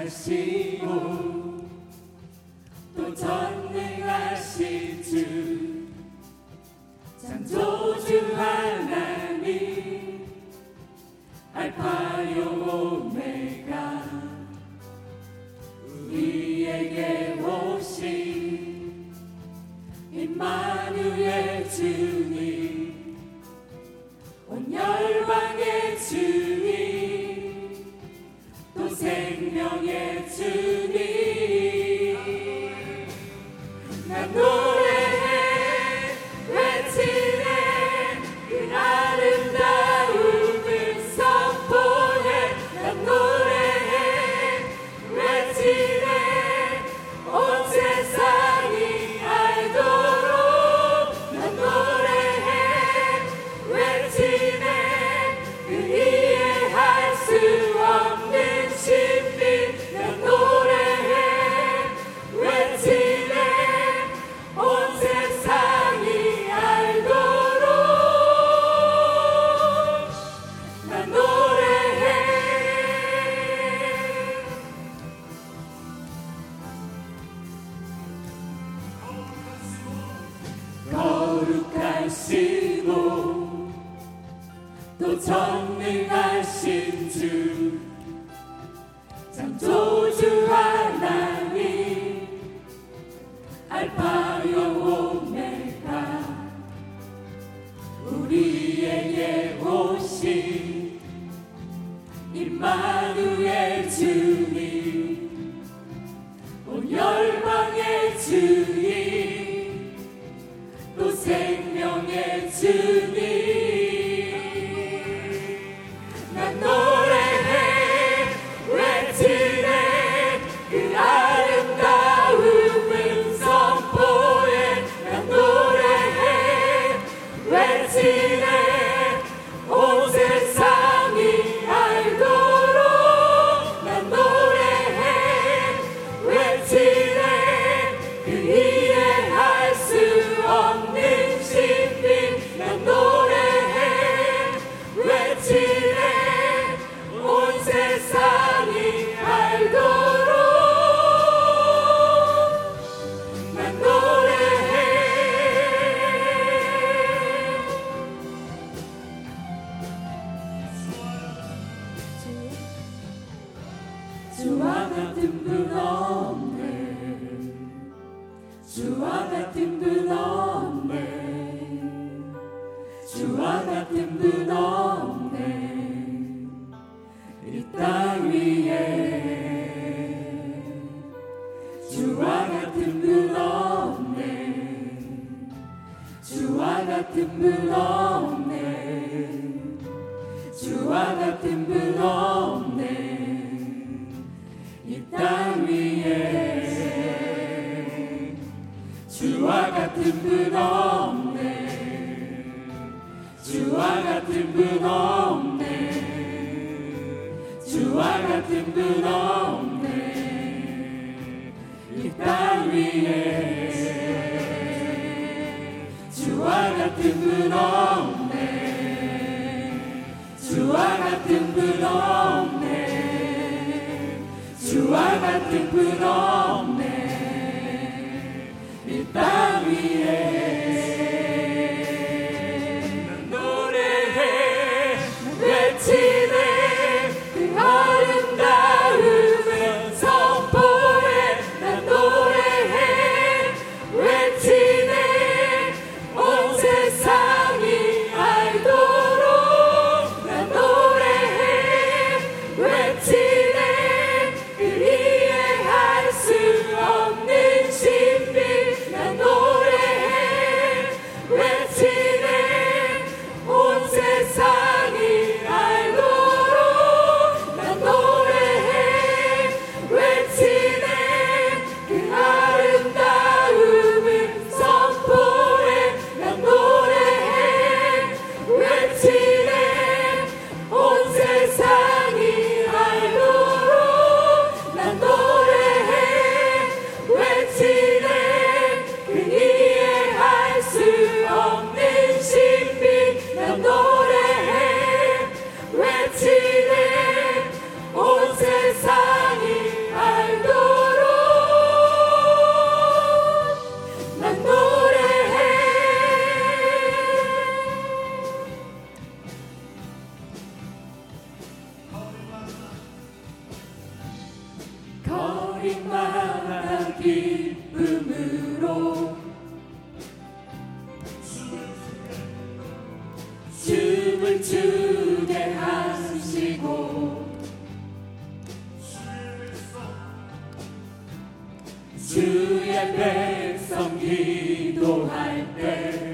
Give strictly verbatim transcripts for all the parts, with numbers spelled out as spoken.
거룩하시고 또 전능하신 주 창조주 하나님 알파요 오메가 우리에게 오신 임마누엘 주님 온 열방의 주님 또 생명의 주님 난 노래해 외치네 그 아름다움을 선포해 난 노래해 외치네 온 세상이 알도록 난 노래해 외치네 그 이해할 수 없는 신비 난 노래해 외치네 온 세상이 알도록 난 노래해 거룩하시고 또 전능하신 주 창조주 하나님 알파요 오메가 우리에게 오신 임마누엘 주님 온 열방의 주님 또 생명의 주님 난 노래해 외치네 그 아름다움을 선포해 난 노래해 외치네 온 세상이 알도록 난 노래해 외치네 그 이해할 수 없는 신비 난 노래해 외치네 온 세상이 알도록 난 노래해 주와 같은 분 없네 주와 같은 분 없네 주와 같은 분 없네 이 땅 위에 주와 같은 분 없네 주와 같은 분 없네 주와 같은 분 없네 이 땅 위에 주와 같은 분 없네 주와 같은 분 없네 주와 같은 분 없네 이 땅 위에 주와 같은 분 없네 주와 같은 분 없네 주와 같은 분 없네 이 땅 위에 난 노래해 외치네 그 아름다움을 선포해 난 노래해 외치네 온 세상이 알도록 난 노래해 외치네 그 이해할 수 없는 신비 난 노래해 힘을 주게 하시고 주의 백성 기도할 때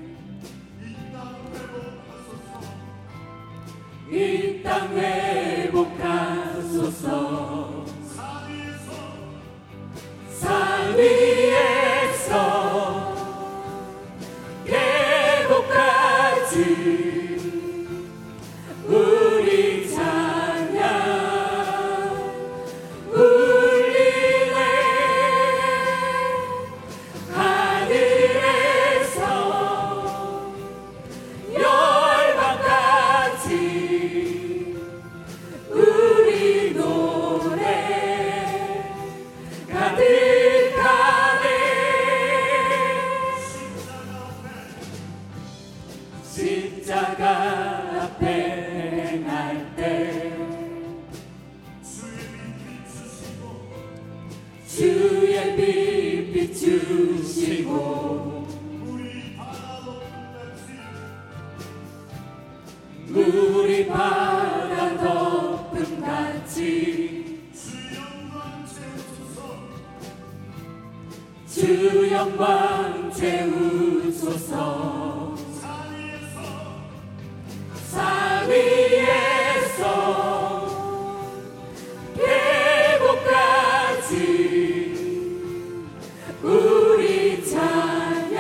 이 땅 회복하소서. 산 위에서 계곡까지 우리 찬양 울리네. 하늘에서 열방까지 우리 노래 가득하네. 십자가 앞에 행할 때 주의 빛 비추시고 물이 바다 덮음같이 주 영광 채우소서. 산 위에서 계곡까지 우리 찬양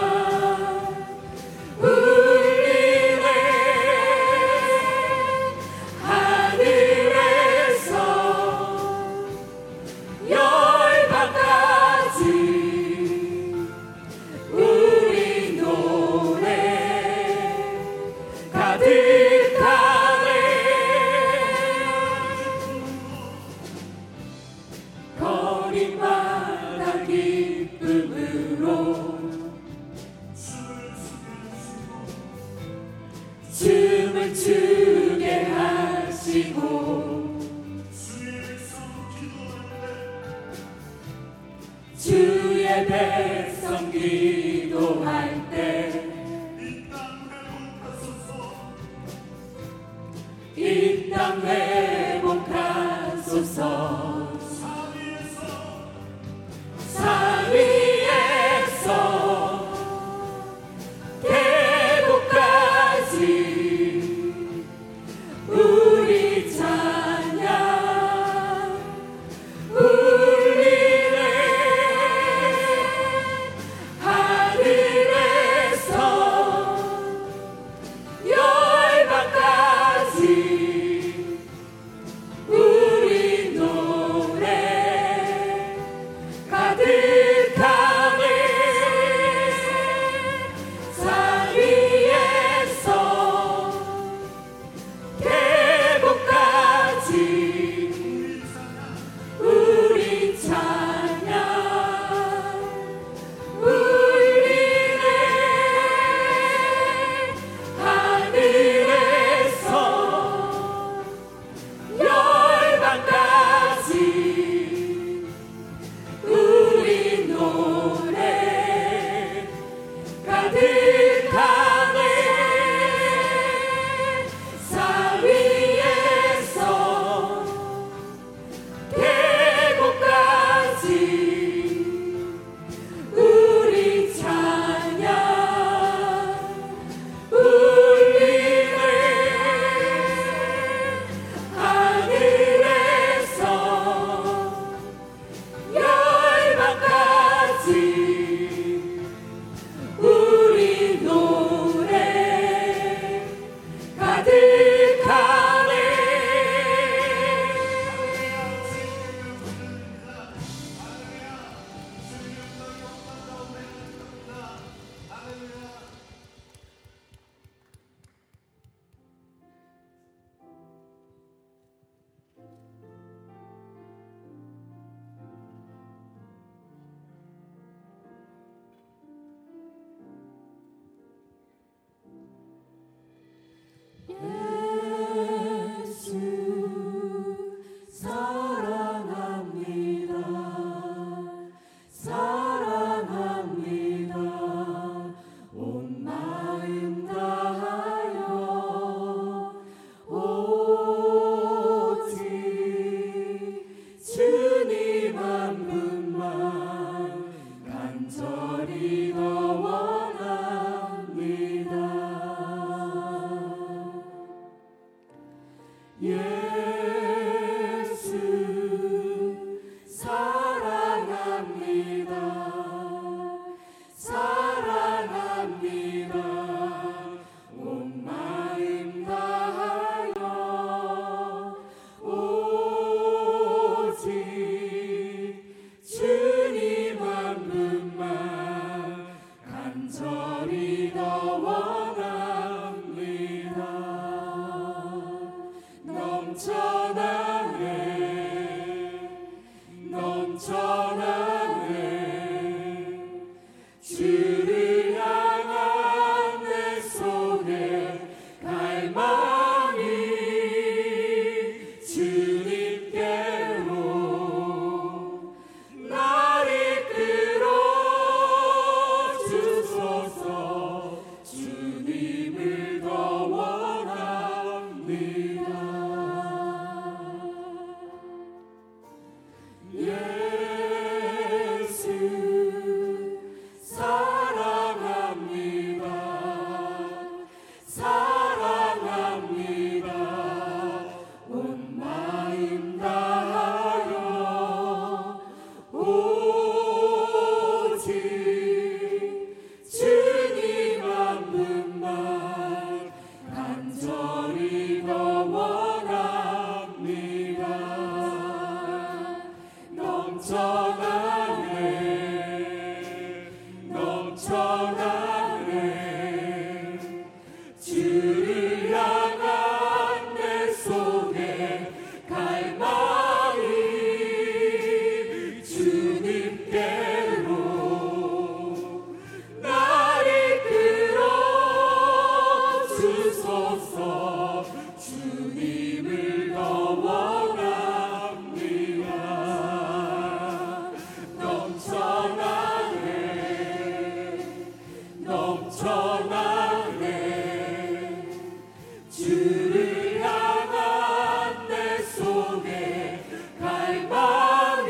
울리네. 하늘에서 열방까지 우리 노래 가득하네. 거리마다 기쁨으로 춤을 추게 하시고 주의 백성 기도할 때 이 땅 회복하소서. 산 위에서 계곡까지 우리 찬양 울리네. 하늘에서 열방까지 주를 향한 내 속에 갈망이 주님께로 날 이끌어 주소서. 주님을 더 원합니다. 넘쳐나네 넘쳐나네 주를 향한 내 속에 갈망이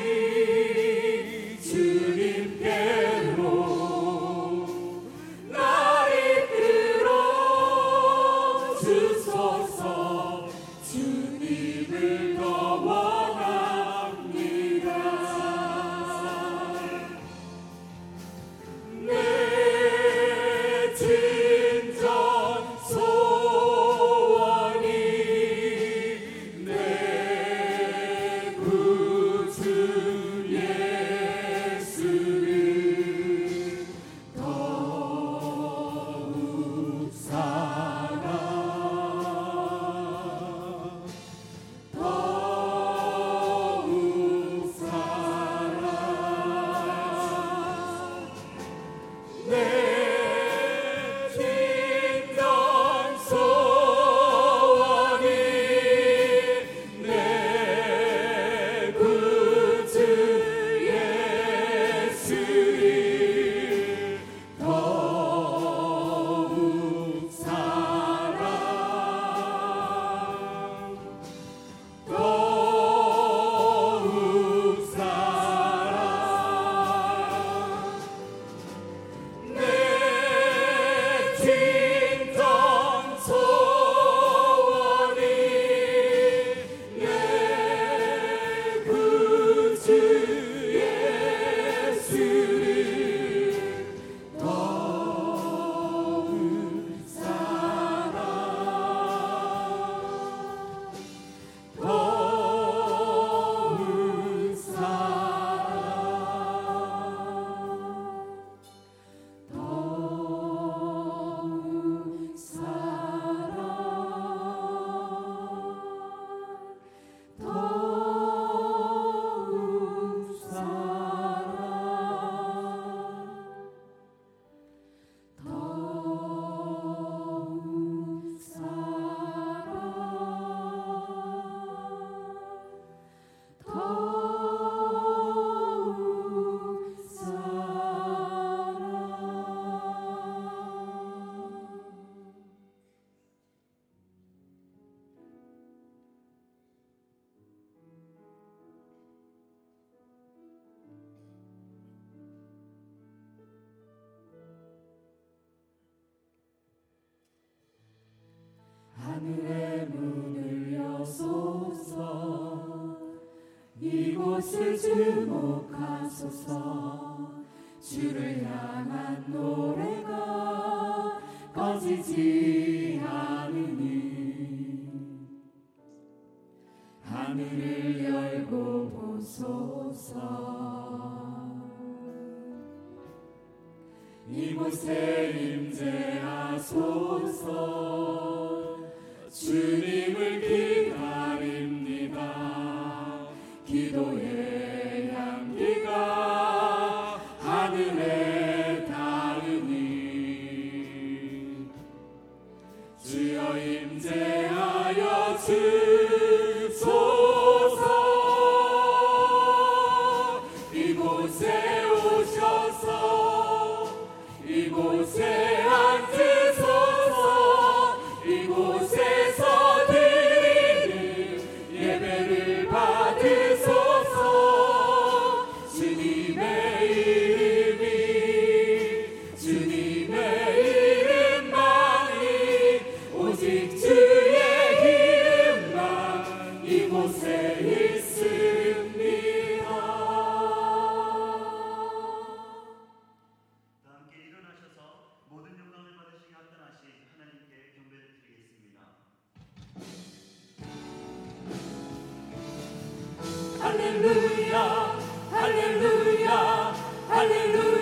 주님께로 날 이끌어 주소서. 주님을 더 원합니다. 내 진정 소원이 내 구주 예수를 더욱 사랑 더욱 사랑 내 진정 소원이 내 구주 예수를 더욱 사랑 더욱 사랑 내 진정 소원이 내 구주 예수를 더욱 사랑 더욱 사랑 더욱 사랑 더욱 사랑 더욱 사랑 더욱 하늘의 문을 여소서. 이곳을 주목하소서. 주를 향한 노래가 꺼지지 않으니 하늘을 열고 보소서. 이곳에 임재하소서. 주님을 기다립니다. 기도의 향기가 하늘에 닿으니 주여 임재하여 주소서. 이곳에 오셔서 이곳에 앉으소서. 이곳에서 드리는 예배를 받으소서. 주님의 이름이 주님의 이름만이 오직 주의 이름만 이곳에 있습니다. 다 함께 일어나셔서 모든 영광을 받으시기 합당하신 하나님께 경배를 드리겠습니다. 할렐루야 할렐루야 할렐루야